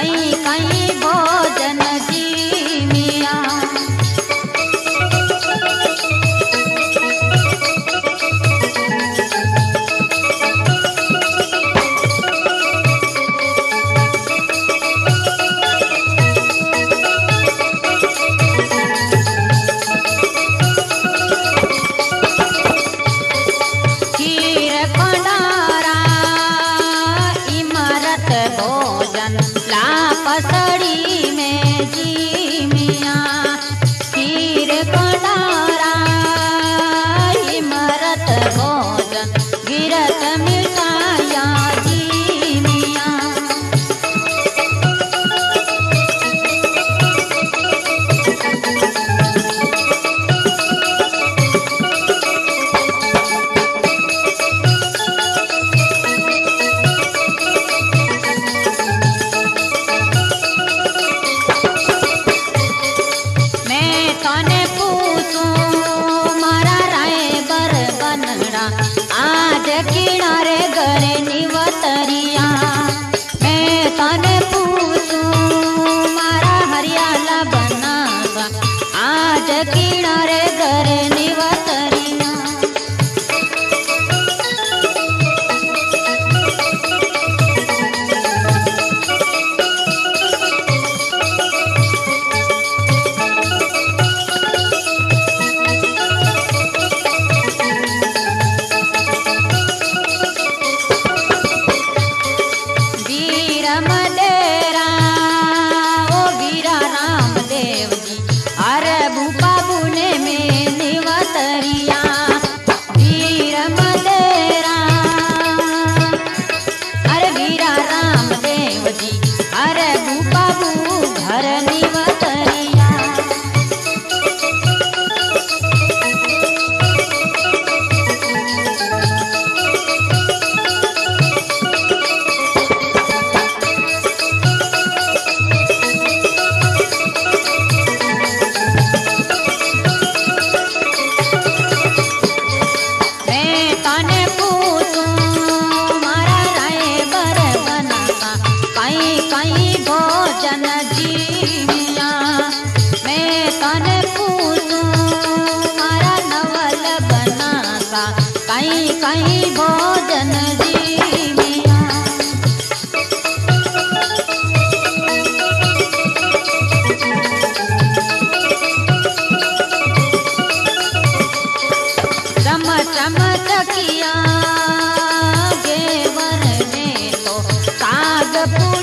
कहीं कहीं भोजन जी मिया। पसड़ी में जी मिया खीर कंडारा इमरत भोजन गिरत मिठाइया जी मिया। आज किनारे गरे निवतरिया मैं तने पूछूं मारा हरियाला बनावा आज किनारे गरे निवतरिया। मदेरा ओ वीरा राम देव जी अरे भूपा बुने में निवतरिया वीर मदेरा अरे वीरा राम देव जी अरे भूपा बू घर निवतरिया। कहीं भोजन जी मिया मैं तने पूछूं मारा नवल बनाता कहीं कहीं भोजन जी मिया। चम चम चकिया गेवर ने तो साग